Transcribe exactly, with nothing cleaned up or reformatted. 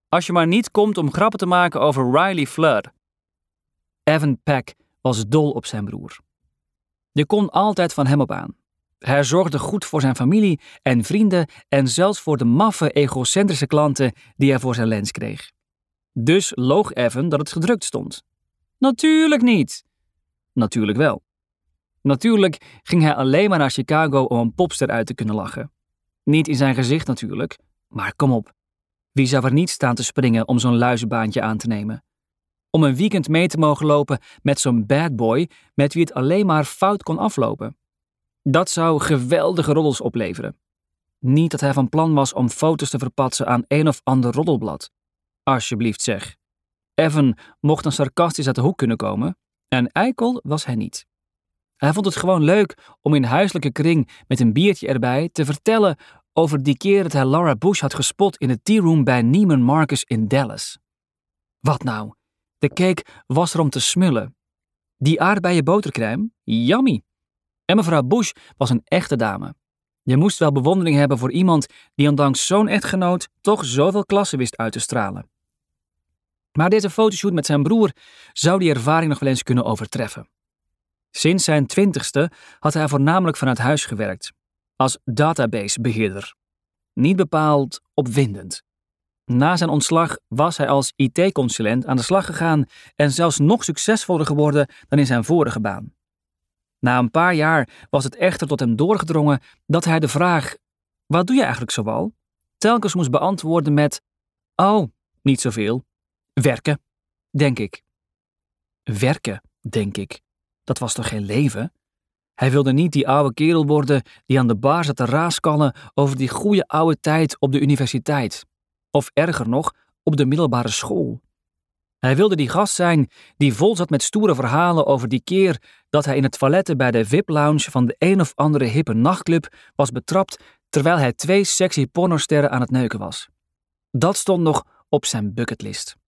Als je maar niet komt om grappen te maken over Riley Flood. Evan Peck was dol op zijn broer. Je kon altijd van hem op aan. Hij zorgde goed voor zijn familie en vrienden en zelfs voor de maffe, egocentrische klanten die hij voor zijn lens kreeg. Dus loog Evan dat het gedrukt stond. Natuurlijk niet. Natuurlijk wel. Natuurlijk ging hij alleen maar naar Chicago om een popster uit te kunnen lachen. Niet in zijn gezicht natuurlijk, maar kom op. Wie zou er niet staan te springen om zo'n luizenbaantje aan te nemen? Om een weekend mee te mogen lopen met zo'n bad boy met wie het alleen maar fout kon aflopen. Dat zou geweldige roddels opleveren. Niet dat hij van plan was om foto's te verpatsen aan een of ander roddelblad. Alsjeblieft zeg. Evan mocht dan sarcastisch uit de hoek kunnen komen en eikel was hij niet. Hij vond het gewoon leuk om in huiselijke kring met een biertje erbij te vertellen over die keer dat hij Laura Bush had gespot in de tea-room bij Neiman Marcus in Dallas. Wat nou? De cake was er om te smullen. Die aardbeien botercrème? Yummy! En mevrouw Bush was een echte dame. Je moest wel bewondering hebben voor iemand die ondanks zo'n echtgenoot toch zoveel klasse wist uit te stralen. Maar deze fotoshoot met zijn broer zou die ervaring nog wel eens kunnen overtreffen. Sinds zijn twintigste had hij voornamelijk vanuit huis gewerkt, als databasebeheerder. Niet bepaald opwindend. Na zijn ontslag was hij als I T-consulent aan de slag gegaan en zelfs nog succesvoller geworden dan in zijn vorige baan. Na een paar jaar was het echter tot hem doorgedrongen dat hij de vraag, wat doe je eigenlijk zoal, telkens moest beantwoorden met, oh, niet zoveel. Werken, denk ik. Werken, denk ik. Dat was toch geen leven? Hij wilde niet die oude kerel worden die aan de bar zat te raaskallen over die goede oude tijd op de universiteit. Of erger nog, op de middelbare school. Hij wilde die gast zijn die vol zat met stoere verhalen over die keer dat hij in het toiletten bij de V I P-lounge van de een of andere hippe nachtclub was betrapt terwijl hij twee sexy pornosterren aan het neuken was. Dat stond nog op zijn bucketlist.